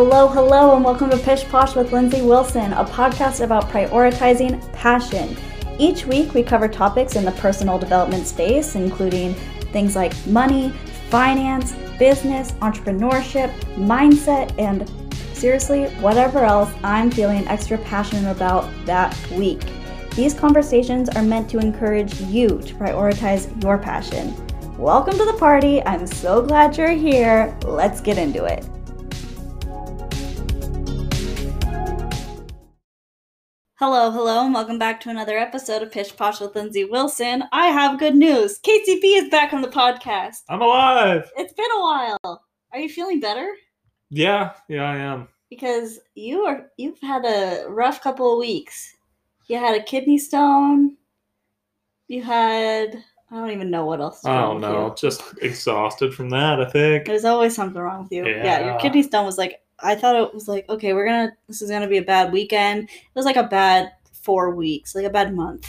Hello, and welcome to Pish Posh with Lindsay Wilson, a podcast about prioritizing passion. Each week, we cover topics in the personal development space, including things like money, finance, business, entrepreneurship, mindset, and seriously, whatever else I'm feeling extra passionate about that week. These conversations are meant to encourage you to prioritize your passion. Welcome to the party. I'm so glad you're here. Let's get into it. Hello, and welcome back to another episode of Pish Posh with Lindsay Wilson. I have good news. KCP is back on the podcast. I'm alive. It's been a while. Are you feeling better? Yeah, I am. Because you've had a rough couple of weeks. You had a kidney stone. You had, I don't even know what else is wrong with you. Just exhausted from that, I think. There's always something wrong with you. Yeah, your kidney stone was like, I thought it was like, okay, this is gonna be a bad weekend. It was like a bad 4 weeks, like a bad month.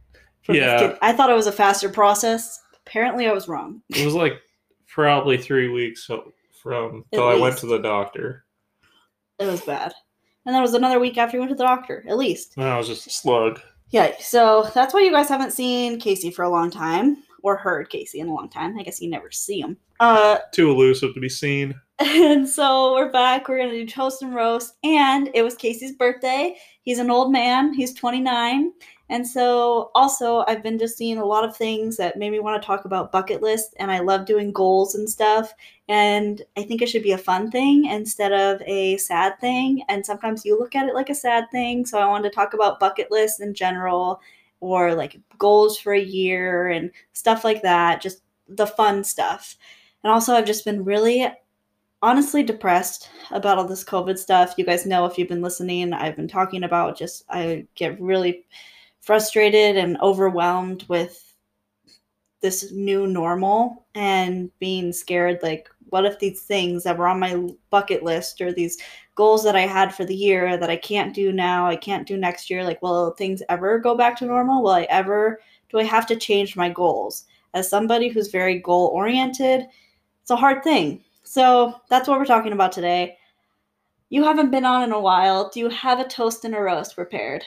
I thought it was a faster process. Apparently I was wrong. It was like probably 3 weeks from till I went to the doctor. It was bad. And then it was another week after you went to the doctor, at least. No, it was just a slug. Yeah, so that's why you guys haven't seen Casey for a long time, or heard Casey in a long time. I guess you never see him. Too elusive to be seen. And so we're back. We're going to do toast and roast. And it was Casey's birthday. He's an old man. He's 29. And so also I've been just seeing a lot of things that made me want to talk about bucket list. And I love doing goals and stuff. And I think it should be a fun thing instead of a sad thing. And sometimes you look at it like a sad thing. So I wanted to talk about bucket lists in general, or like goals for a year and stuff like that. Just the fun stuff. And also I've just been really honestly depressed about all this COVID stuff. You guys know, if you've been listening, I've been talking about I get really frustrated and overwhelmed with this new normal and being scared, like, what if these things that were on my bucket list or these goals that I had for the year that I can't do now, I can't do next year, like, will things ever go back to normal? Do I have to change my goals? As somebody who's very goal oriented, it's a hard thing. So that's what we're talking about today. You haven't been on in a while. Do you have a toast and a roast prepared?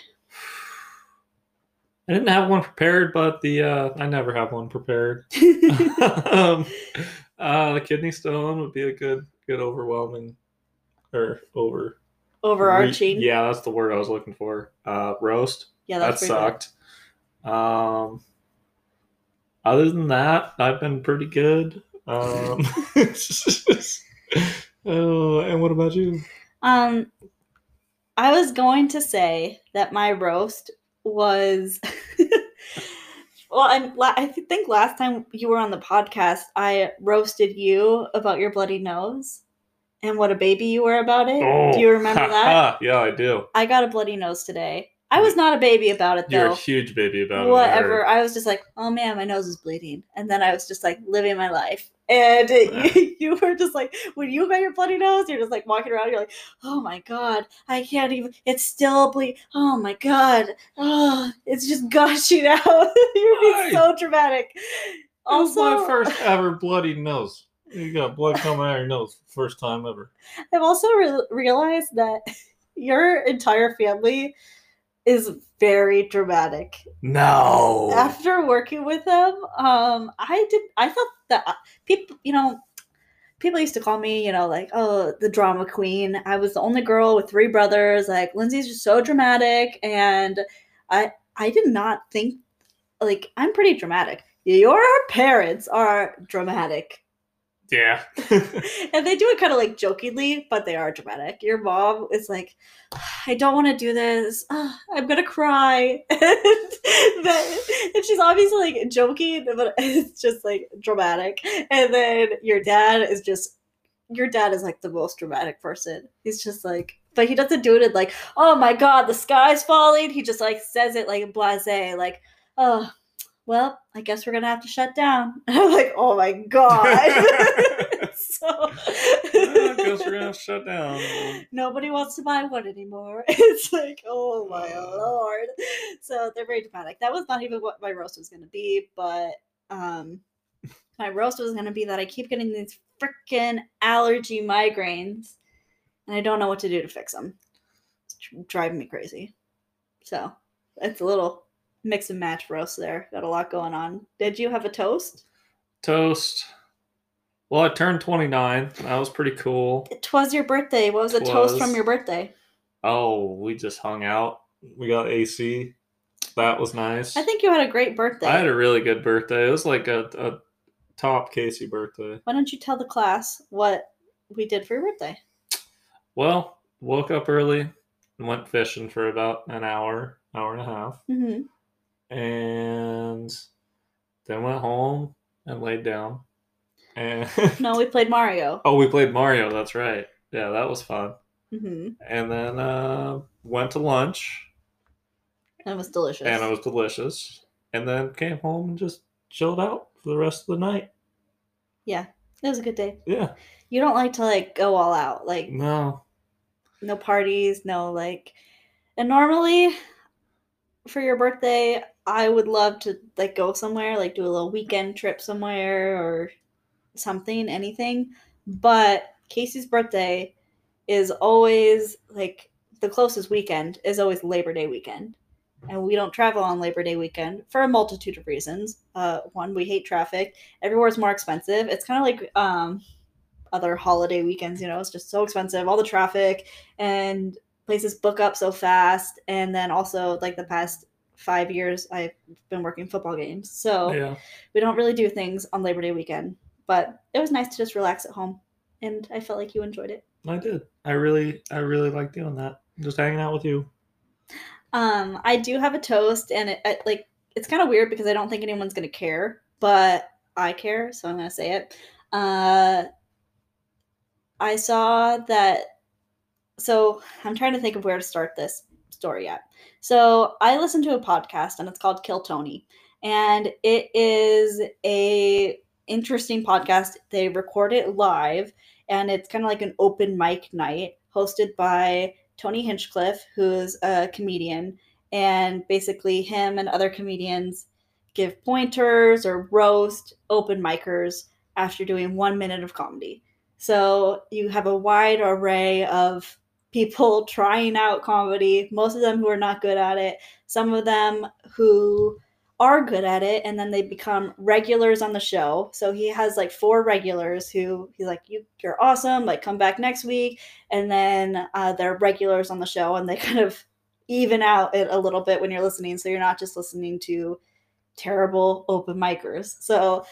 I didn't have one prepared, but I never have one prepared. The kidney stone would be a good overwhelming or overarching. Yeah, that's the word I was looking for. Roast. Yeah, that sucked. Other than that, I've been pretty good. And what about you? I was going to say that my roast was well, I think last time you were on the podcast, I roasted you about your bloody nose and what a baby you were about it. Oh, do you remember that? Yeah, I do. I got a bloody nose today. I was not a baby about it, though. You're a huge baby about it. Whatever. I was just like, oh man, my nose is bleeding. And then I was just like living my life. And you were just like, when you got your bloody nose, you're just like walking around, you're like, oh my God, I can't even, it's still bleeding. Oh my God. Oh, it's just gushing out. You're being so dramatic. Also, it was my first ever bloody nose. You got blood coming out of your nose first time ever. I've also realized that your entire family is very dramatic. No. After working with them, I thought that people used to call me, like, oh, the drama queen. I was the only girl with 3 brothers. Like, Lindsay's just so dramatic, and I did not think, like, I'm pretty dramatic. Your parents are dramatic. Yeah. And they do it kind of like jokingly, but they are dramatic. Your mom is like, I don't want to do this. I'm going to cry. And she's obviously like joking, but it's just like dramatic. And then your dad is like the most dramatic person. He's just like, but he doesn't do it in like, oh my God, the sky's falling. He just like says it like blasé, like, oh, well, I guess we're going to have to shut down. And I'm like, oh my God. I guess we're going to shut down. Nobody wants to buy one anymore. It's like, oh my Lord. So they're very dramatic. That was not even what my roast was going to be, but my roast was going to be that I keep getting these freaking allergy migraines. and I don't know what to do to fix them. It's driving me crazy. So it's a little mix and match roast there. Got a lot going on. Did you have a toast? Toast. Well, I turned 29. That was pretty cool. It was your birthday. What was a toast from your birthday? Oh, we just hung out. We got AC. That was nice. I think you had a great birthday. I had a really good birthday. It was like a top Casey birthday. Why don't you tell the class what we did for your birthday? Well, woke up early and went fishing for about an hour and a half. Mm-hmm. And then went home and laid down. And no, we played Mario. Oh, we played Mario. That's right. Yeah, that was fun. Mm-hmm. And then went to lunch. And it was delicious. And then came home and just chilled out for the rest of the night. Yeah, it was a good day. Yeah. You don't like to like go all out, like no parties, no like. And normally, for your birthday, I would love to like go somewhere, like do a little weekend trip somewhere or something, anything. But Casey's birthday is always like the closest weekend is always Labor Day weekend. And we don't travel on Labor Day weekend for a multitude of reasons. One, we hate traffic. Everywhere's more expensive. It's kind of like other holiday weekends, it's just so expensive. All the traffic and places book up so fast. And then also, like the past 5 years, I've been working football games. So we don't really do things on Labor Day weekend. But it was nice to just relax at home. And I felt like you enjoyed it. I did. I really like doing that. Just hanging out with you. I do have a toast, and it's kind of weird because I don't think anyone's gonna care, but I care, so I'm gonna say it. I saw that. So I'm trying to think of where to start this story at. So I listened to a podcast, and it's called Kill Tony, and it is a interesting podcast. They record it live, and it's kind of like an open mic night hosted by Tony Hinchcliffe, who's a comedian, and basically him and other comedians give pointers or roast open micers after doing 1 minute of comedy. So you have a wide array of people trying out comedy, most of them who are not good at it, some of them who are good at it, and then they become regulars on the show. So he has like 4 regulars who he's like, you're awesome, like come back next week. And then they're regulars on the show, and they kind of even out it a little bit when you're listening, so you're not just listening to terrible open micers. So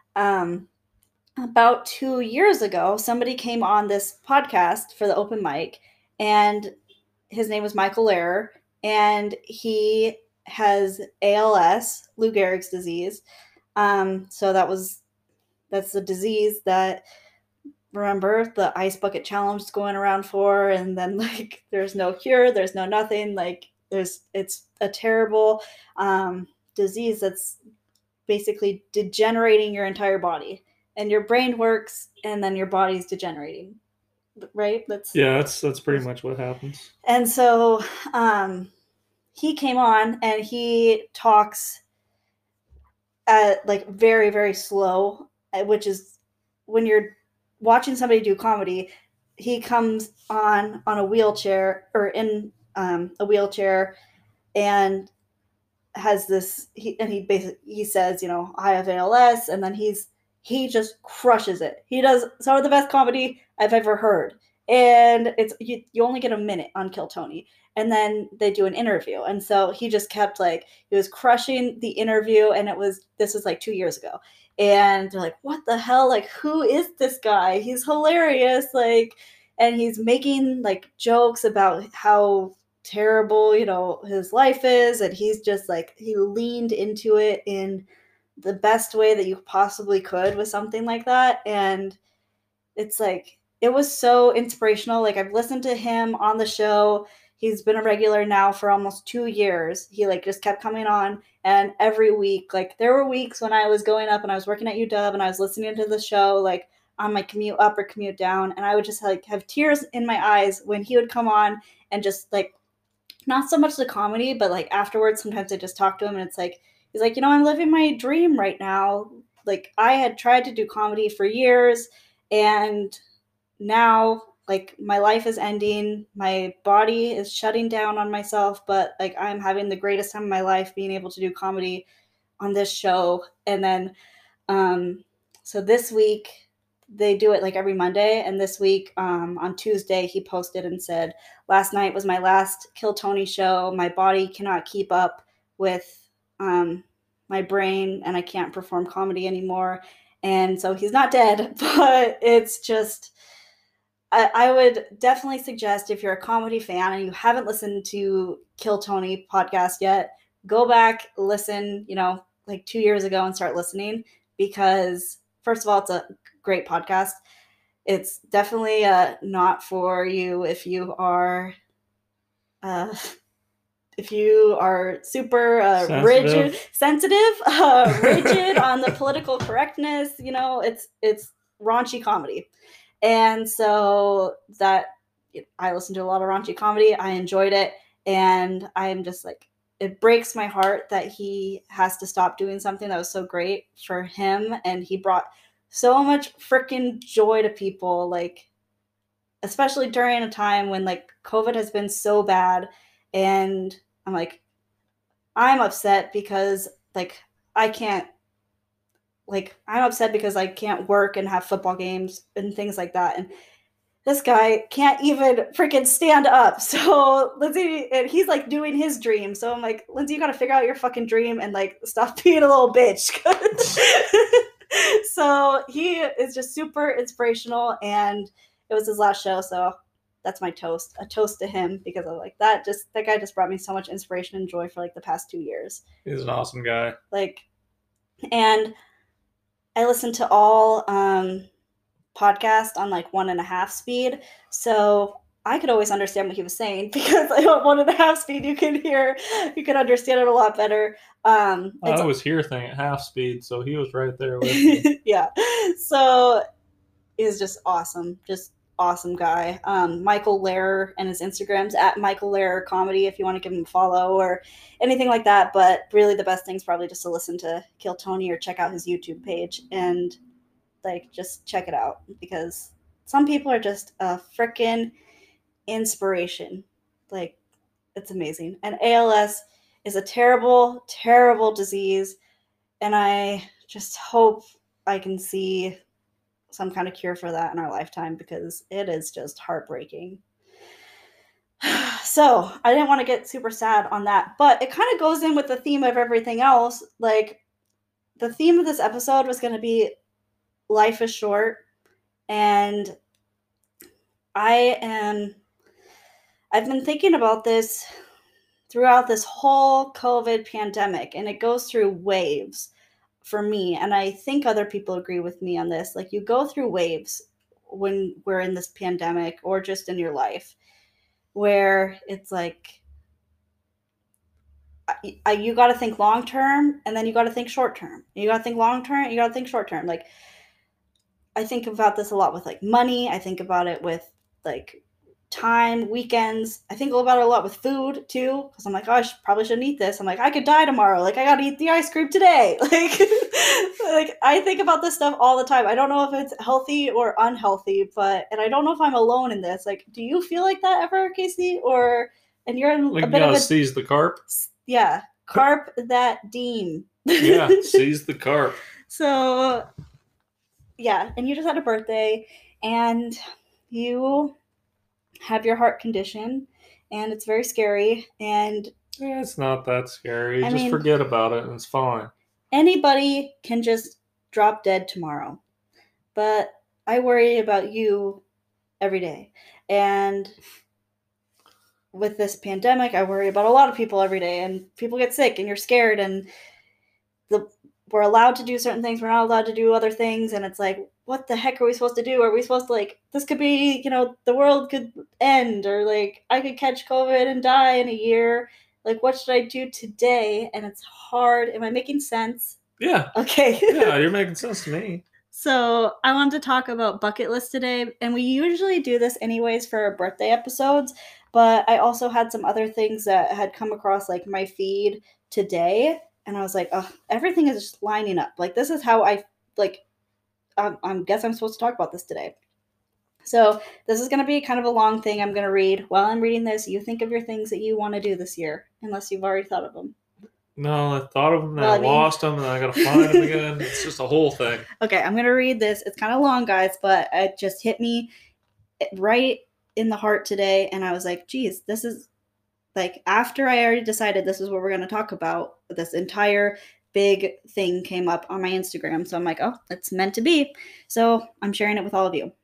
about 2 years ago, somebody came on this podcast for the open mic, and his name was Michael Lehrer, and he has ALS, Lou Gehrig's disease. So that's the disease that, remember, the Ice Bucket Challenge is going around for, and then like there's no cure, there's no nothing, like it's a terrible disease that's basically degenerating your entire body, and your brain works, and then your body's degenerating, right? That's pretty much what happens. And so he came on, and he talks at like very, very slow, which is when you're watching somebody do comedy. He comes on a wheelchair, or in a wheelchair, and has this. He says, I have ALS, and then he just crushes it. He does some of the best comedy I've ever heard, and it's you only get a minute on Kill Tony, and then they do an interview, and so he just kept like he was crushing the interview, and this was like 2 years ago. And they're like, what the hell? Like, who is this guy? He's hilarious. Like, and he's making like jokes about how terrible, his life is. And he's just like, he leaned into it in the best way that you possibly could with something like that. And it's like, it was so inspirational. Like, I've listened to him on the show. He's been a regular now for almost 2 years. He like just kept coming on, and every week, like there were weeks when I was going up and I was working at UW and I was listening to the show like on my commute up or commute down, and I would just like have tears in my eyes when he would come on, and just like not so much the comedy, but like afterwards sometimes I just talk to him, and it's like he's like, I'm living my dream right now. Like, I had tried to do comedy for years, and now like my life is ending, my body is shutting down on myself, but like I'm having the greatest time of my life being able to do comedy on this show. And then so this week they do it like every Monday, and this week on Tuesday he posted and said, last night was my last Kill Tony show. My body cannot keep up with my brain, and I can't perform comedy anymore. And so he's not dead, but it's just, I would definitely suggest, if you're a comedy fan and you haven't listened to Kill Tony podcast yet, go back, listen, like 2 years ago, and start listening, because first of all, it's a great podcast. It's definitely not for you if you are uh, super sensitive, rigid on the political correctness. It's raunchy comedy. And so that, I listened to a lot of raunchy comedy. I enjoyed it. And I'm just like, it breaks my heart that he has to stop doing something that was so great for him. And he brought so much freaking joy to people, like, especially during a time when like COVID has been so bad. And I'm like, I'm upset because like I can't, like, I'm upset because I can't work and have football games and things like that. And this guy can't even freaking stand up. So Lindsay, and he's like doing his dream. So I'm like, Lindsay, you got to figure out your fucking dream and like stop being a little bitch. So he is just super inspirational, and it was his last show. So that's my toast, a toast to him, because I'm like, that guy just brought me so much inspiration and joy for like the past 2 years. He's an awesome guy. Like, and I listened to all podcast on like 1.5 speed, so I could always understand what he was saying, because on 1.5 speed you can understand it a lot better. I was hear thing at half speed, so he was right there with me. Yeah, so he's just awesome guy. Michael Lehrer, and his Instagram's at Michael Lehrer Comedy, if you want to give him a follow or anything like that. But really the best thing's probably just to listen to Kill Tony or check out his YouTube page, and like just check it out, because some people are just a freaking inspiration. Like, it's amazing. And ALS is a terrible, terrible disease, and I just hope I can see some kind of cure for that in our lifetime, because it is just heartbreaking. So I didn't want to get super sad on that, but it kind of goes in with the theme of everything else. Like, the theme of this episode was going to be life is short, and I've been thinking about this throughout this whole COVID pandemic, and it goes through waves for me, and I think other people agree with me on this. Like, you go through waves when we're in this pandemic, or just in your life, where it's like, you got to think long term, and then you got to think short term. You got to think long term, you got to think short term. Like, I think about this a lot with like money. I think about it with like time, weekends. I think about it a lot with food too, because I'm like, oh, probably shouldn't eat this. I'm like, I could die tomorrow. Like, I gotta eat the ice cream today. Like I think about this stuff all the time. I don't know if it's healthy or unhealthy, and I don't know if I'm alone in this. Like, do you feel like that ever, Casey? And you're in like, a bit of a seize the carp. Yeah, carp that deem. Yeah, seize the carp. So yeah, and you just had a birthday, and you have your heart condition, and it's very scary. And yeah, it's not that scary. Just forget about it, and it's fine. Anybody can just drop dead tomorrow, but I worry about you every day. And with this pandemic, I worry about a lot of people every day, and people get sick, and you're scared, and we're allowed to do certain things, we're not allowed to do other things, and it's like, what the heck are we supposed to do? Are we supposed to, like, this could be, the world could end, or like I could catch COVID and die in a year. Like, what should I do today? And it's hard. Am I making sense? Yeah. Okay. Yeah, you're making sense to me. So I wanted to talk about bucket list today, and we usually do this anyways for our birthday episodes, but I also had some other things that had come across like my feed today, and I was like, oh, everything is just lining up. Like, this is how I guess I'm supposed to talk about this today. So this is going to be kind of a long thing I'm going to read. While I'm reading this, you think of your things that you want to do this year, unless you've already thought of them. No, I thought of them, and Well, I I mean- lost them, and I gotta find them again. It's just a whole thing. Okay, I'm going to read this. It's kind of long, guys, but it just hit me right in the heart today. And I was like, geez, this is like after I already decided this is what we're going to talk about, this entire big thing came up on my Instagram. So I'm like, oh, it's meant to be. So I'm sharing it with all of you.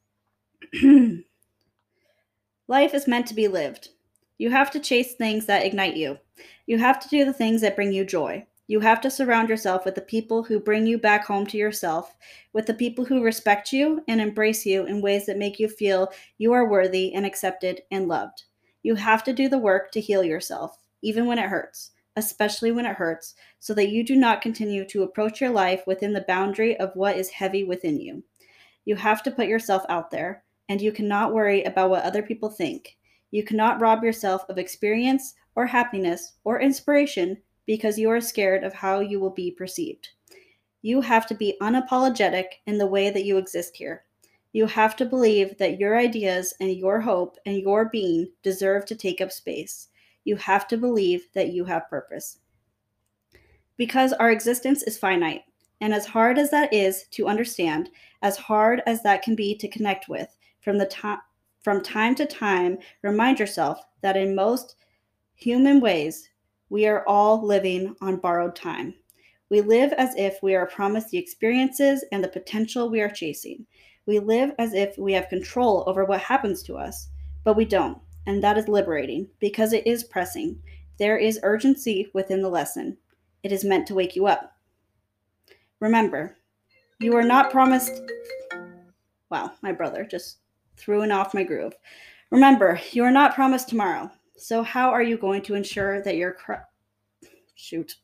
Life is meant to be lived. You have to chase things that ignite you. You have to do the things that bring you joy. You have to surround yourself with the people who bring you back home to yourself, with the people who respect you and embrace you in ways that make you feel you are worthy and accepted and loved. You have to do the work to heal yourself, even when it hurts, especially when it hurts, so that you do not continue to approach your life within the boundary of what is heavy within you. You have to put yourself out there, and you cannot worry about what other people think. You cannot rob yourself of experience or happiness or inspiration because you are scared of how you will be perceived. You have to be unapologetic in the way that you exist here. You have to believe that your ideas and your hope and your being deserve to take up space. You have to believe that you have purpose. Because our existence is finite, and as hard as that is to understand, as hard as that can be to connect with, from time to time, remind yourself that in most human ways, we are all living on borrowed time. We live as if we are promised the experiences and the potential we are chasing. We live as if we have control over what happens to us, but we don't, and that is liberating because it is pressing. There is urgency within the lesson. It is meant to wake you up. Remember, you are not promised. Wow, my brother just threw off my groove. Remember, you are not promised tomorrow. So how are you going to ensure that your shoot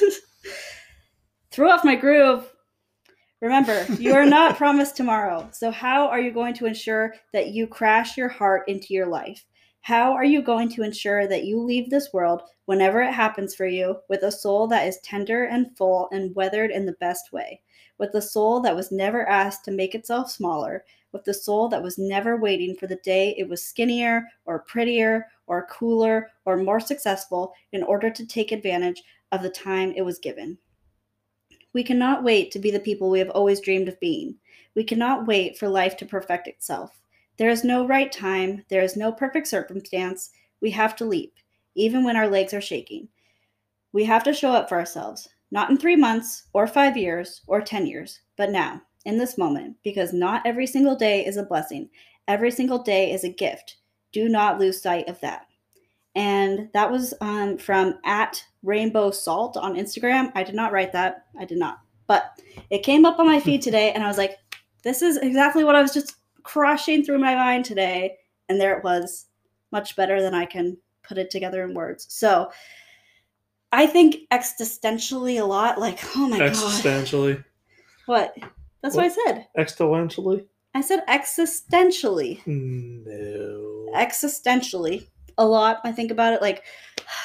threw off my groove? Remember, you are not promised tomorrow. So how are you going to ensure that you crash your heart into your life? How are you going to ensure that you leave this world whenever it happens for you with a soul that is tender and full and weathered in the best way? With a soul that was never asked to make itself smaller, with the soul that was never waiting for the day it was skinnier or prettier or cooler or more successful in order to take advantage of the time it was given. We cannot wait to be the people we have always dreamed of being. We cannot wait for life to perfect itself. There is no right time, there is no perfect circumstance. We have to leap, even when our legs are shaking. We have to show up for ourselves, not in 3 months or 5 years or 10 years, but now, in this moment, because not every single day is a blessing. Every single day is a gift. Do not lose sight of that. And that was from @RainbowSalt on Instagram. I did not write that. I did not. But it came up on my feed today, and I was like, this is exactly what I was just crushing through my mind today. And there it was, much better than I can put it together in words. So I think existentially a lot, like, oh my god. Existentially. What? That's what I said. Exponentially? I said existentially. No. Existentially. A lot. I think about it like,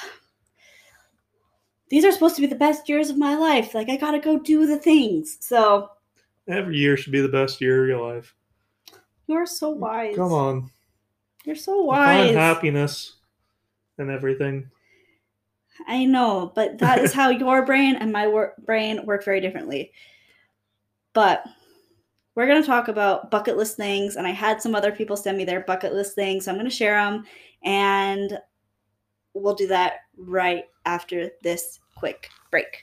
these are supposed to be the best years of my life. Like, I gotta go do the things. So. Every year should be the best year of your life. You're so wise. Come on. You're so wise. Find happiness and everything. I know, but that is how your brain and my brain work very differently. But we're going to talk about bucket list things, and I had some other people send me their bucket list things, so I'm going to share them, and we'll do that right after this quick break.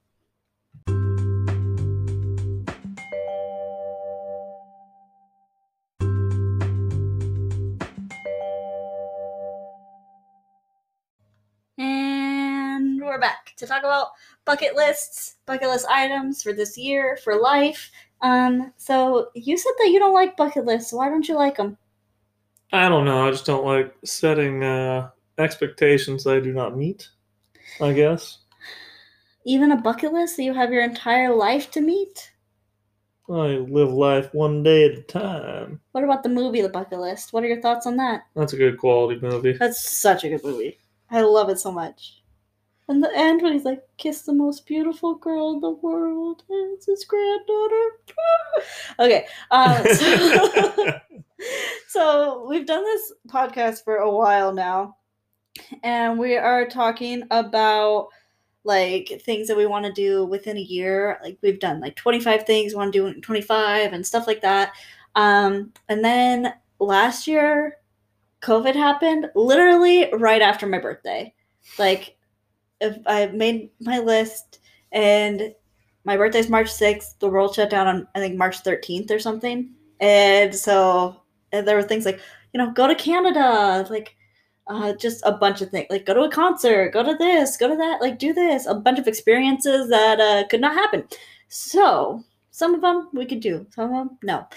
And we're back to talk about bucket list items for this year, for life. So you said that you don't like bucket lists. Why don't you like them? I don't know. I just don't like setting expectations I do not meet, I guess. Even a bucket list that you have your entire life to meet? I live life one day at a time. What about the movie The Bucket List? What are your thoughts on that? That's a good quality movie. That's such a good movie. I love it so much. And the end when he's like, kiss the most beautiful girl in the world. It's his granddaughter. Okay. So we've done this podcast for a while now, and we are talking about like things that we want to do within a year. Like we've done like 25 things we want to do in 25 and stuff like that. And then last year, COVID happened literally right after my birthday. Like if I made my list and my birthday's March 6th, the world shut down on I think March 13th or something. And so and there were things like, go to Canada, like just a bunch of things, like go to a concert, go to this, go to that, like do this, a bunch of experiences that could not happen. So some of them we could do, some of them no.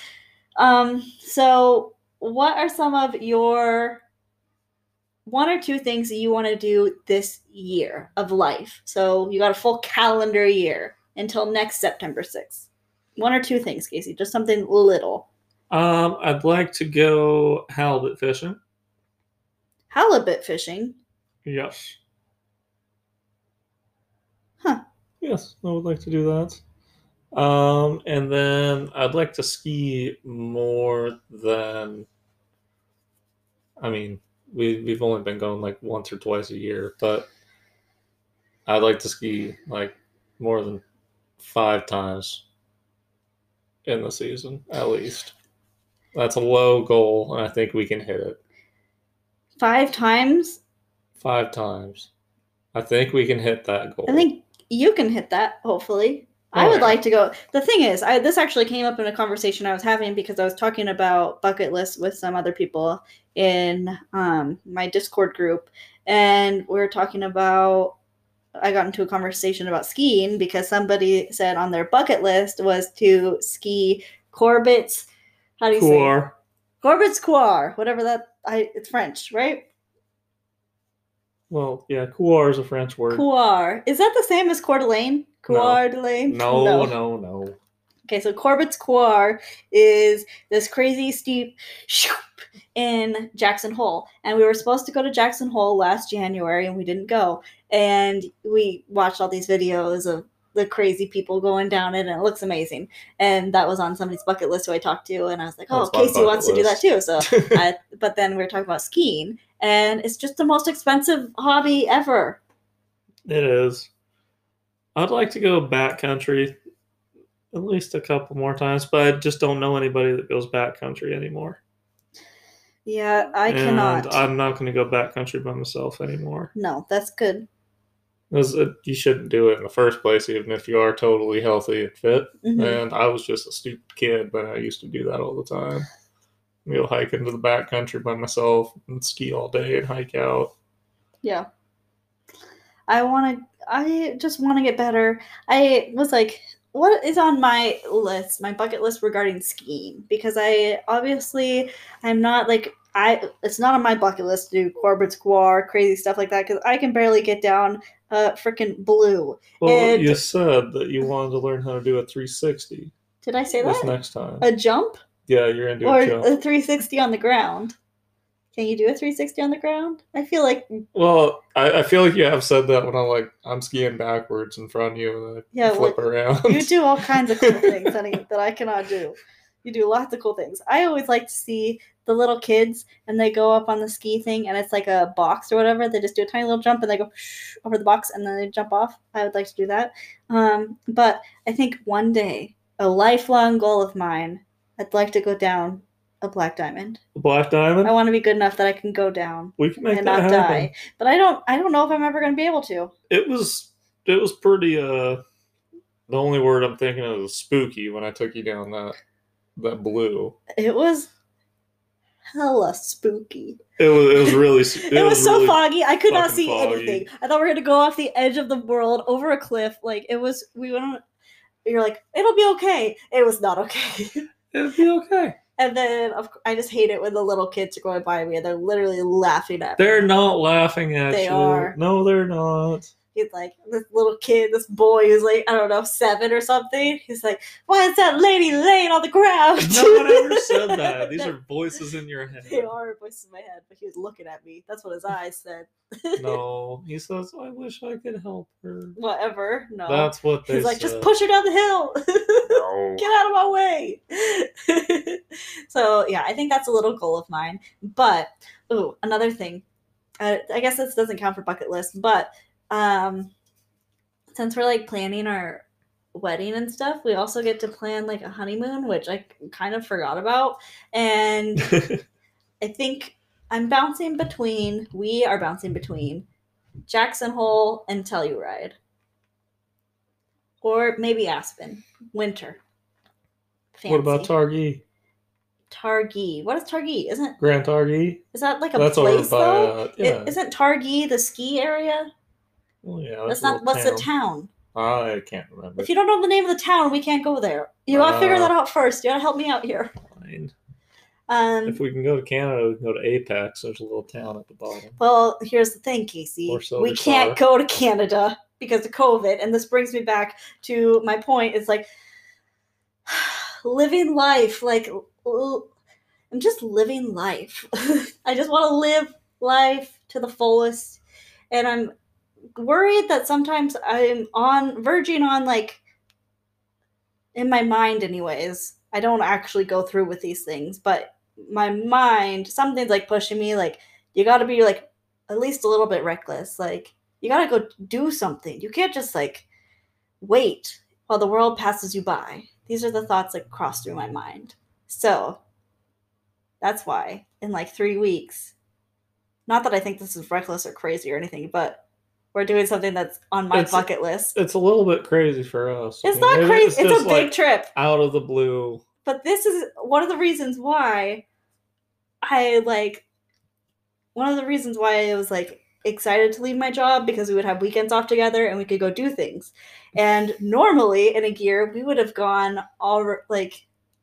So what are some of your one or two things that you want to do this year of life? So you got a full calendar year until next September 6th. One or two things, Casey, just something little. I'd like to go halibut fishing. Halibut fishing? Yes. Huh. Yes, I would like to do that. And then I'd like to ski more than. I mean, we've only been going like once or twice a year, but I'd like to ski like more than 5 times in the season at least. That's a low goal, and I think we can hit it. 5 times? 5 times. I think we can hit that goal. I think you can hit that, hopefully. I would like to go. The thing is, this actually came up in a conversation I was having because I was talking about bucket lists with some other people in my Discord group, and we were talking about. I got into a conversation about skiing because somebody said on their bucket list was to ski Corbett's. How do you say it? Corbett's Coir, whatever that. It's French, right? Well, yeah, couloir is a French word. Coir. Is that the same as Coeur d'Alene? Coeur d'Alene? No. Okay, so Corbett's Coir is this crazy steep in Jackson Hole. And we were supposed to go to Jackson Hole last January, and we didn't go. And we watched all these videos of the crazy people going down it, and it looks amazing. And that was on somebody's bucket list who I talked to, and I was like, oh, Casey wants to do that too. So, but then we were talking about skiing, and it's just the most expensive hobby ever. It is. I'd like to go backcountry at least a couple more times, but I just don't know anybody that goes backcountry anymore. Yeah, I cannot. I'm not going to go backcountry by myself anymore. No, that's good. You shouldn't do it in the first place, even if you are totally healthy and fit. Mm-hmm. And I was just a stupid kid, but I used to do that all the time. Go hike into the backcountry by myself and ski all day and hike out. Yeah. I just want to get better. I was like, what is on my list, my bucket list regarding skiing? Because I'm not like, it's not on my bucket list to do Corbett's Coir, crazy stuff like that, because I can barely get down freaking blue. Well, you said that you wanted to learn how to do a 360. Did I say that? This next time. A jump? Yeah, you're going to do a jump. Or a 360 on the ground. Can you do a 360 on the ground? I feel like... Well, I feel like you have said that when I'm skiing backwards in front of you and I flip around. You do all kinds of cool things, honey, that I cannot do. You do lots of cool things. I always like to see the little kids, and they go up on the ski thing, and it's like a box or whatever. They just do a tiny little jump, and they go over the box, and then they jump off. I would like to do that. But I think one day, a lifelong goal of mine, I'd like to go down a black diamond. A black diamond? I want to be good enough that I can go down. We can make and that not happen. Die. But I don't know if I'm ever going to be able to. It was pretty the only word I'm thinking of is spooky when I took you down that blue. It was hella spooky. It was really it was so really foggy. I could not see anything. I thought we were going to go off the edge of the world over a cliff. Like we went on, you're like, it'll be okay. It was not okay. It'll be okay. And then I just hate it when the little kids are going by me and they're literally laughing at me. They're not laughing at you. They are. No, they're not. He's like, this little kid, this boy who's like, I don't know, 7 or something. He's like, why is that lady laying on the ground? No one ever said that. These are voices in your head. They are voices in my head, but he was looking at me. That's what his eyes said. No, he says, I wish I could help her. Whatever. No. That's what they He's like, said. just push her down the hill. No. Get out of my way. So, yeah, I think that's a little goal of mine. But, another thing. I guess this doesn't count for bucket list, but since we're like planning our wedding and stuff, we also get to plan like a honeymoon, which I kind of forgot about. And I think we are bouncing between Jackson Hole and Telluride. Or maybe Aspen. Winter. Fancy. What about Targhee? Targhee. What is Targhee? Isn't Grand Targhee? Is that like a That's place over by, though? yeah. Isn't Targhee the ski area? Well, yeah, That's not. What's the town? I can't remember. If you don't know the name of the town, we can't go there. You gotta figure that out first. You gotta help me out here. Fine. If we can go to Canada, we can go to Apex. There's a little town at the bottom. Well, here's the thing, Casey. We can't go to Canada because of COVID, and this brings me back to my point. It's like living life. Like I'm just living life. I just want to live life to the fullest, and I'm worried that sometimes I'm verging on, like, in my mind anyways, I don't actually go through with these things, but my mind, something's like pushing me, like, you gotta be like at least a little bit reckless. Like, you gotta go do something. You can't just like wait while the world passes you by. These are the thoughts that cross through my mind. So that's why in like 3 weeks, not that I think this is reckless or crazy or anything, but we're doing something that's on my bucket list. It's a little bit crazy for us. It's not crazy. It's a big trip. Out of the blue. But this is one of the reasons why I was like excited to leave my job, because we would have weekends off together and we could go do things. And normally in a year we would have gone I've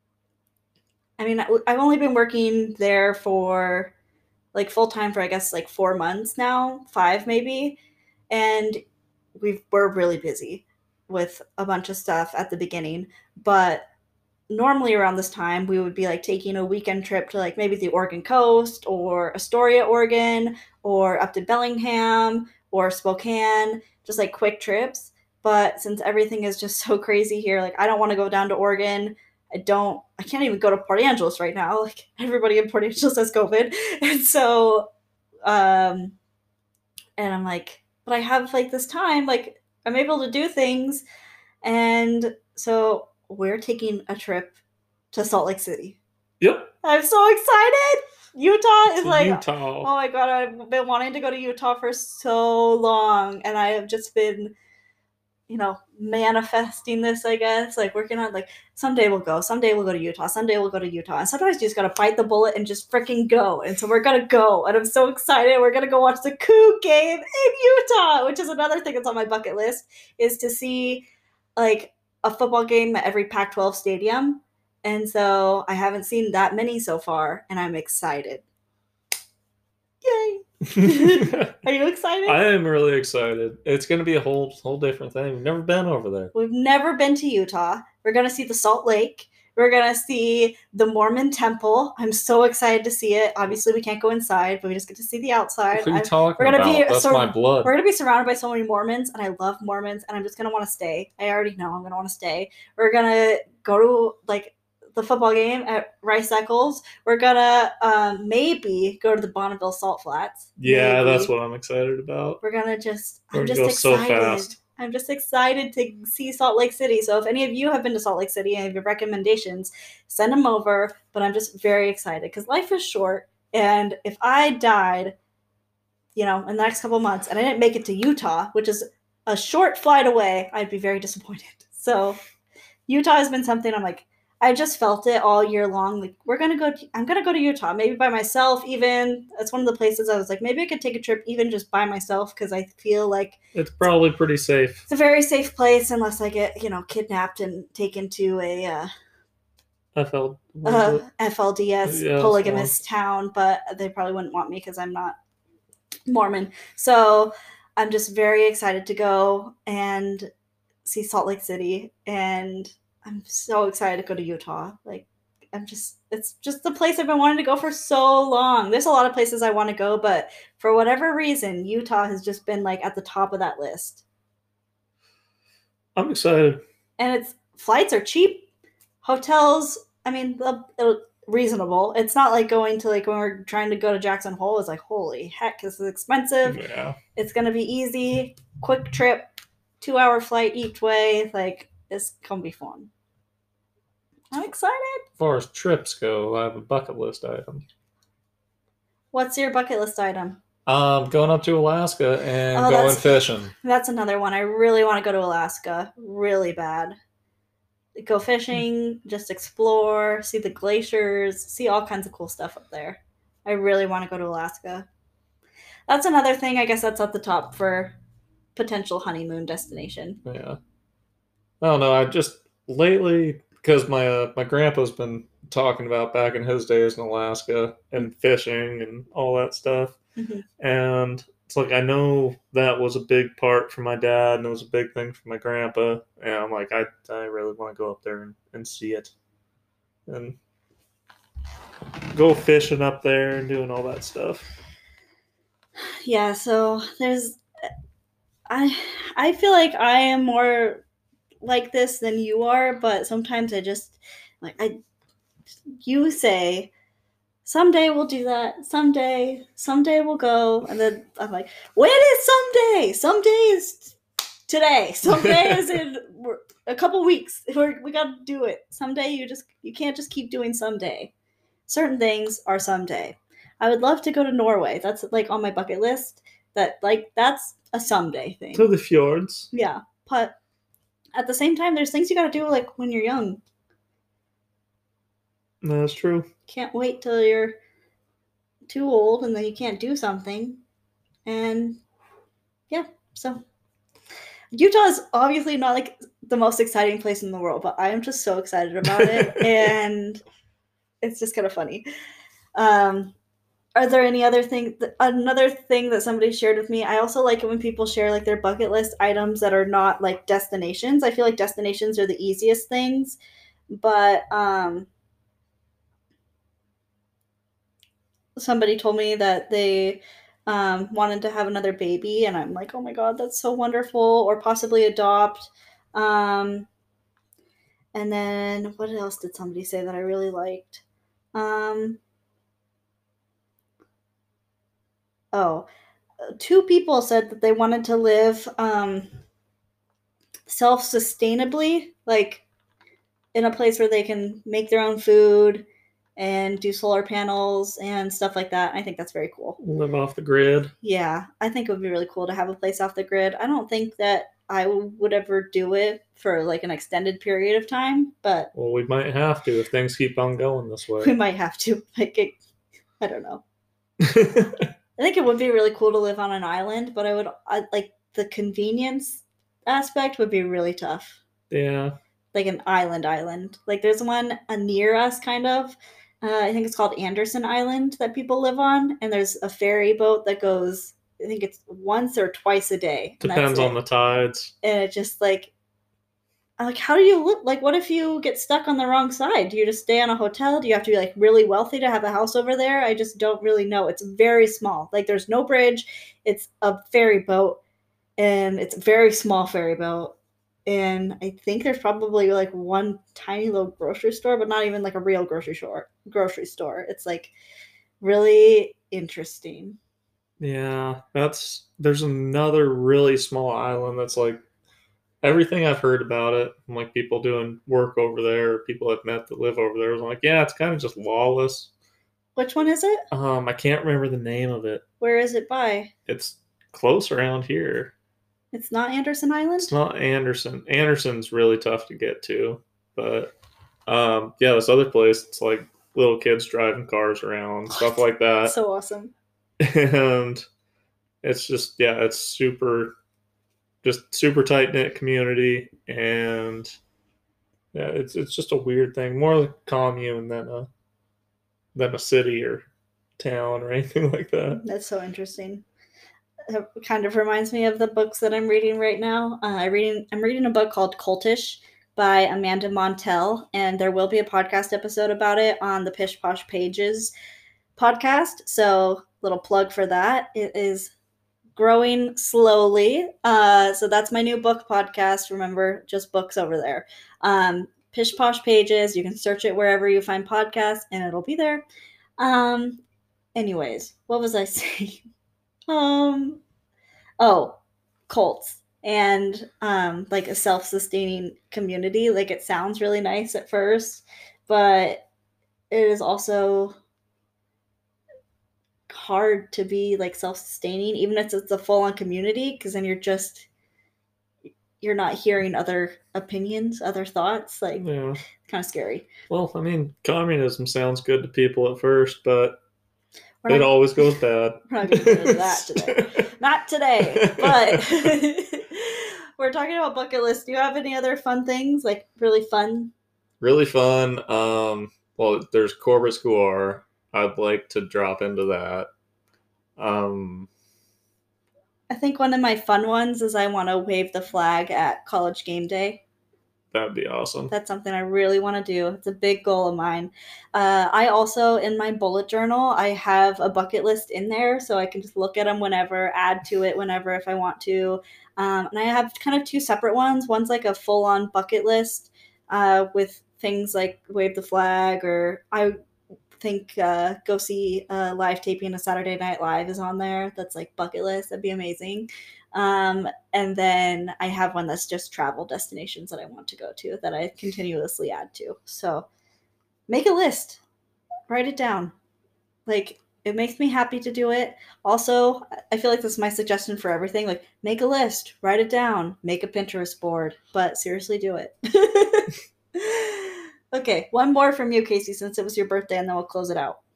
only been working there for like full time for I guess like 4 months now, 5 maybe. And we're really busy with a bunch of stuff at the beginning, but normally around this time we would be like taking a weekend trip to like maybe the Oregon coast or Astoria, Oregon, or up to Bellingham or Spokane, just like quick trips. But since everything is just so crazy here, like I don't want to go down to Oregon. I can't even go to Port Angeles right now. Like everybody in Port Angeles has COVID. And so, and I'm like, but I have like this time, like I'm able to do things. And so we're taking a trip to Salt Lake City. Yep. I'm so excited. Utah is like, Utah. Oh my God, I've been wanting to go to Utah for so long. And I have just been, manifesting this, I guess, like working on like someday we'll go to Utah, someday we'll go to Utah. And sometimes you just gotta bite the bullet and just freaking go. And so we're gonna go, and I'm so excited. We're gonna go watch the Cougs game in Utah, which is another thing that's on my bucket list, is to see like a football game at every Pac-12 stadium. And so I haven't seen that many so far, and I'm excited. Yay. Are you excited? I am really excited. It's going to be a whole different thing. We've never been over there. We've never been to Utah. We're going to see the Salt Lake. We're going to see the Mormon temple. I'm so excited to see it. Obviously, we can't go inside, but we just get to see the outside. What are you talking about? That's my blood. We're going to be surrounded by so many Mormons, and I love Mormons, and I'm just going to want to stay. I already know I'm going to want to stay. We're going to go to, like, the football game at Rice Eccles. We're gonna maybe go to the Bonneville Salt Flats. Yeah, maybe. That's what I'm excited about. We're gonna just. I'm just excited. So fast. I'm just excited to see Salt Lake City. So if any of you have been to Salt Lake City and have your recommendations, send them over. But I'm just very excited because life is short, and if I died, in the next couple months, and I didn't make it to Utah, which is a short flight away, I'd be very disappointed. So Utah has been something I'm like. I just felt it all year long. Like, I'm going to go to Utah, maybe by myself even. That's one of the places I was like, maybe I could take a trip even just by myself, because I feel like it's probably pretty safe. It's a very safe place unless I get, kidnapped and taken to a FLDS polygamous town, but they probably wouldn't want me because I'm not Mormon. So I'm just very excited to go and see Salt Lake City, and I'm so excited to go to Utah. Like, it's just the place I've been wanting to go for so long. There's a lot of places I want to go, but for whatever reason, Utah has just been like at the top of that list. I'm excited. And it's flights are cheap, hotels. I mean, reasonable. It's not like going to like when we're trying to go to Jackson Hole. It's like holy heck, this is expensive. Yeah. It's gonna be easy, quick trip, 2 hour flight each way. Like it's gonna be fun. I'm excited. As far as trips go, I have a bucket list item. What's your bucket list item? Going up to Alaska and Oh, going fishing. that's another one. I really want to go to Alaska, really bad. Go fishing, just explore, see the glaciers, see all kinds of cool stuff up there. I really want to go to Alaska. That's another thing. I guess that's at the top for potential honeymoon destination. Yeah. I don't know. I just lately because my grandpa's been talking about back in his days in Alaska and fishing and all that stuff, Mm-hmm. and it's like I know that was a big part for my dad and it was a big thing for my grandpa, and I'm like I really want to go up there and see it and go fishing up there and doing all that stuff. Yeah, so there's I feel like I am more like this than you are, but sometimes I just like I you say someday we'll do that. Someday we'll go, and then I'm like, when is someday? Someday is today. Someday is in a couple weeks. We got to do it. Someday you can't just keep doing someday. Certain things are someday. I would love to go to Norway. That's like on my bucket list. That's a someday thing. To the fjords. Yeah, but at the same time, there's things you got to do like when you're young. That's true. Can't wait till you're too old and then you can't do something. And yeah, so Utah is obviously not like the most exciting place in the world, but I am just so excited about it, and it's just kind of funny. Are there any other thing? Another thing that somebody shared with me. I also like it when people share like their bucket list items that are not like destinations. I feel like destinations are the easiest things, but somebody told me that they wanted to have another baby, and I'm like, oh my god, that's so wonderful, or possibly adopt. And then what else did somebody say that I really liked? Oh, two people said that they wanted to live self-sustainably, like in a place where they can make their own food and do solar panels and stuff like that. I think that's very cool. Live off the grid. Yeah, I think it would be really cool to have a place off the grid. I don't think that I would ever do it for like an extended period of time, but well, we might have to if things keep on going this way. We might have to. I don't know. I think it would be really cool to live on an island, but I like the convenience aspect would be really tough. Yeah. Like an island. Like there's one near us, kind of. I think it's called Anderson Island that people live on, and there's a ferry boat that goes. I think it's once or twice a day. Depends on the tides. And it just like how do you live? Like, what if you get stuck on the wrong side? Do you just stay on a hotel? Do you have to be like really wealthy to have a house over there? I just don't really know. It's very small. Like, there's no bridge. It's a ferry boat, and it's a very small ferry boat. And I think there's probably like one tiny little grocery store, but not even like a real grocery store. It's like really interesting. Yeah, there's another really small island that's like everything I've heard about it, from like people doing work over there, people I've met that live over there, was like, yeah, it's kind of just lawless. Which one is it? I can't remember the name of it. Where is it by? It's close around here. It's not Anderson Island? It's not Anderson. Anderson's really tough to get to, but yeah, this other place, it's like little kids driving cars around, stuff like that. So awesome. And it's just, yeah, it's super tight knit community, and yeah, it's just a weird thing, more like a commune than a city or town or anything like that. That's so interesting. It kind of reminds me of the books that I'm reading right now. I'm reading a book called Cultish by Amanda Montell, and there will be a podcast episode about it on the Pish Posh Pages podcast. So, little plug for that. It is growing slowly. So that's my new book podcast. Remember, just books over there. Pish Posh Pages. You can search it wherever you find podcasts, and it'll be there. Anyways, what was I saying? Oh, cults and like a self-sustaining community. Like it sounds really nice at first, but it is also hard to be like self-sustaining, even if it's a full-on community, because then you're not hearing other opinions, other thoughts. Like, Yeah. kind of scary. Well, I mean, communism sounds good to people at first, but We're it not, always goes bad. we're not going to get into that today. Not today, but we're talking about bucket list. Do you have any other fun things, like really fun? Really fun. Well, there's Corbett Square. I'd like to drop into that. I think one of my fun ones is I want to wave the flag at college game day. That'd be awesome. That's something I really want to do. It's a big goal of mine. I also, in my bullet journal, I have a bucket list in there, so I can just look at them whenever, add to it whenever if I want to. And I have kind of two separate ones. One's like a full-on bucket list with things like wave the flag, or I think go see a live taping of Saturday Night Live is on there. That's like bucket list. That'd be amazing. And then I have one that's just travel destinations that I want to go to that I continuously add to. So make a list, write it down. Like, it makes me happy to do it. Also, I feel like this is my suggestion for everything. Like, make a list, write it down, make a Pinterest board, but seriously do it. Okay, one more from you, Casey, since it was your birthday, and then we'll close it out.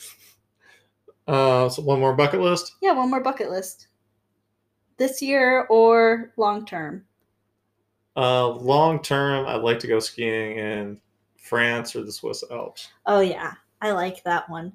So one more bucket list? Yeah, one more bucket list. This year or long term? Long term, I'd like to go skiing in France or the Swiss Alps. Oh, yeah. I like that one.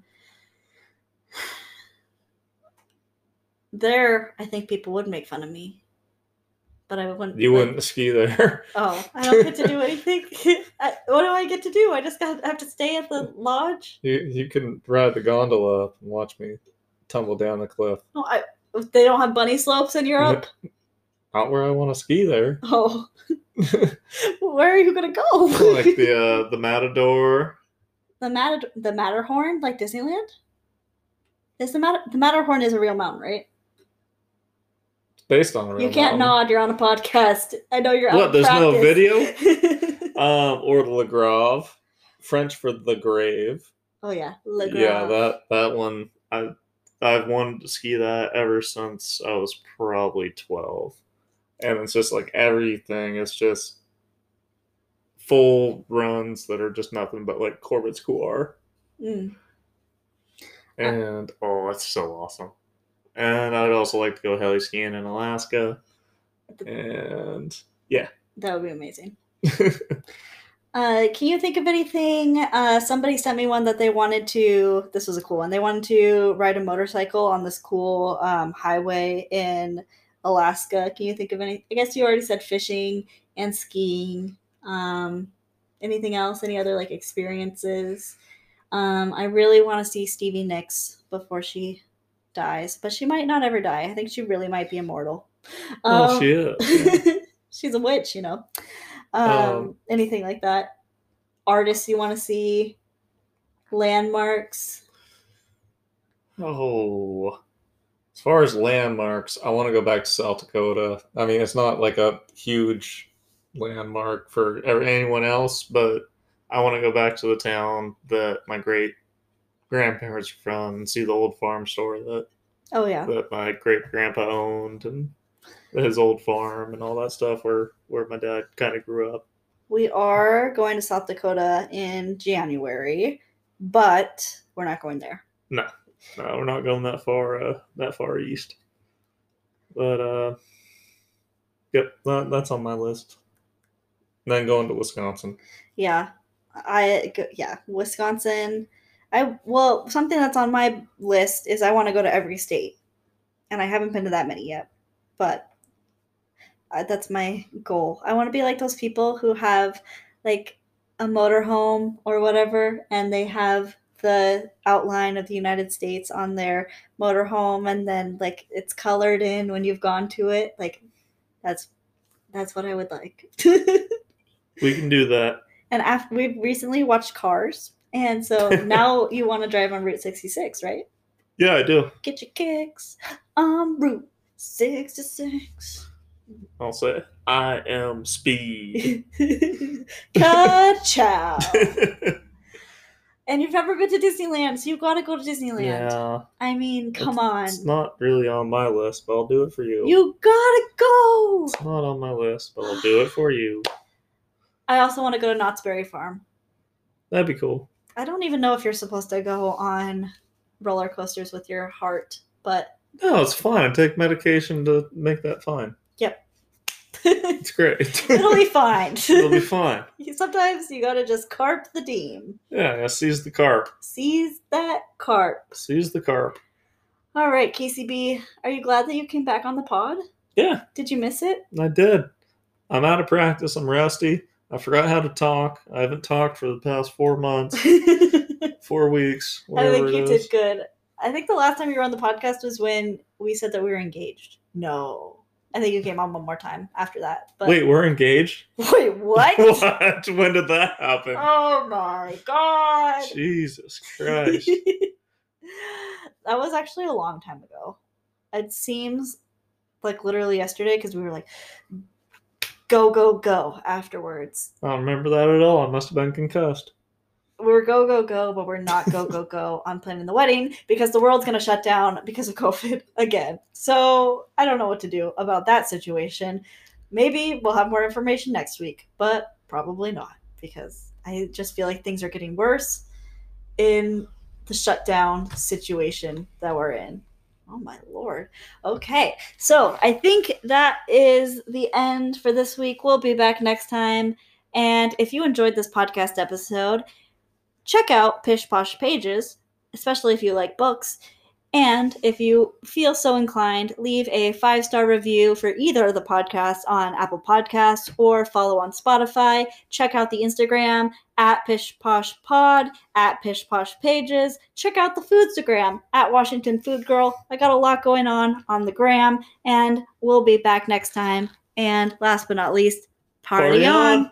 There, I think people would make fun of me. But I wouldn't. You wouldn't ski there. Oh, I don't get to do anything? What do I get to do? I just have to stay at the lodge? You can ride the gondola and watch me tumble down the cliff. No, they don't have bunny slopes in Europe? Not where I want to ski there. Oh. Where are you going to go? Like the Matador. The Matterhorn? Like Disneyland? The Matterhorn is a real mountain, right? It's based on a real You can't mountain. nod. You're on a podcast. I know you're out What, of there's no practice. video? Or the Le Grave. French for the grave. Oh, yeah. Le Grave. Yeah, that one. I've wanted to ski that ever since I was probably 12. And it's just like everything is just full runs that are just nothing but like Corbett Square. Mm. And it's so awesome. And I'd also like to go heli skiing in Alaska. And yeah. That would be amazing. Can you think of anything? Somebody sent me one that they wanted to. This was a cool one. They wanted to ride a motorcycle on this cool highway in Alaska. Can you think of any? I guess you already said fishing and skiing. Anything else? Any other like experiences? I really want to see Stevie Nicks before she dies, but she might not ever die. I think she really might be immortal. Well, she is. Yeah. She's a witch, you know. Anything like that? Artists you want to see? Landmarks? Oh, as far as landmarks, I want to go back to South Dakota. I mean, it's not like a huge landmark for anyone else, but I want to go back to the town that my great grandparents are from and see the old farm store that my great grandpa owned, and his old farm and all that stuff where my dad kind of grew up. We are going to South Dakota in January, but we're not going there. No, we're not going that far east. But yep, that's on my list. And then going to Wisconsin. Yeah, Wisconsin. Something that's on my list is I want to go to every state. and I haven't been to that many yet, but that's my goal. I want to be like those people who have like a motorhome or whatever, and they have the outline of the United States on their motorhome, and then like it's colored in when you've gone to it. Like that's what I would like. We can do that. And we've recently watched Cars, and so now you want to drive on Route 66, right? Yeah, I do. Get your kicks on Route 66. I'll say, I am speed. Ka-chow. And you've never been to Disneyland, so you've got to go to Disneyland. Yeah. I mean, come on. It's not really on my list, but I'll do it for you. You gotta go! It's not on my list, but I'll do it for you. I also want to go to Knott's Berry Farm. That'd be cool. I don't even know if you're supposed to go on roller coasters with your heart, but... No, it's fine. I take medication to make that fine. Yep. It's great. It'll be fine. It'll be fine. Sometimes you gotta just carp the deem. Yeah, seize the carp. Seize that carp. Seize the carp. All right, KCB, are you glad that you came back on the pod? Yeah. Did you miss it? I did. I'm out of practice. I'm rusty. I forgot how to talk. I haven't talked for the past 4 months. 4 weeks. I think you did good. I think the last time you were on the podcast was when we said that we were engaged. No. I think you came on one more time after that. But... Wait, we're engaged? Wait, what? What? When did that happen? Oh my God. Jesus Christ. That was actually a long time ago. It seems like literally yesterday because we were like, go, go, go afterwards. I don't remember that at all. I must have been concussed. We were go, go, go, but we're not go, go, go on planning the wedding because the world's going to shut down because of COVID again. So I don't know what to do about that situation. Maybe we'll have more information next week, but probably not because I just feel like things are getting worse in the shutdown situation that we're in. Oh my Lord. Okay. So I think that is the end for this week. We'll be back next time. And if you enjoyed this podcast episode, check out Pish Posh Pages, especially if you like books. And if you feel so inclined, leave a 5-star review for either of the podcasts on Apple Podcasts or follow on Spotify. Check out the Instagram at Pish Posh Pod, at Pish Posh Pages. Check out the Foodstagram at Washington Food Girl. I got a lot going on the gram, and we'll be back next time. And last but not least, party on!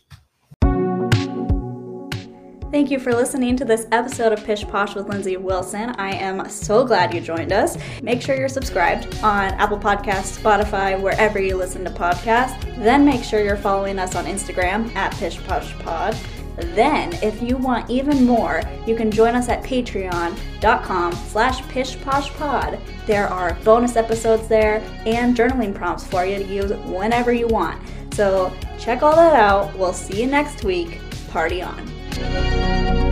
Thank you for listening to this episode of Pish Posh with Lindsay Wilson. I am so glad you joined us. Make sure you're subscribed on Apple Podcasts, Spotify, wherever you listen to podcasts. Then make sure you're following us on Instagram at Pish Posh Pod. Then, if you want even more, you can join us at patreon.com/pishposhpod. There are bonus episodes there and journaling prompts for you to use whenever you want. So check all that out. We'll see you next week. Party on.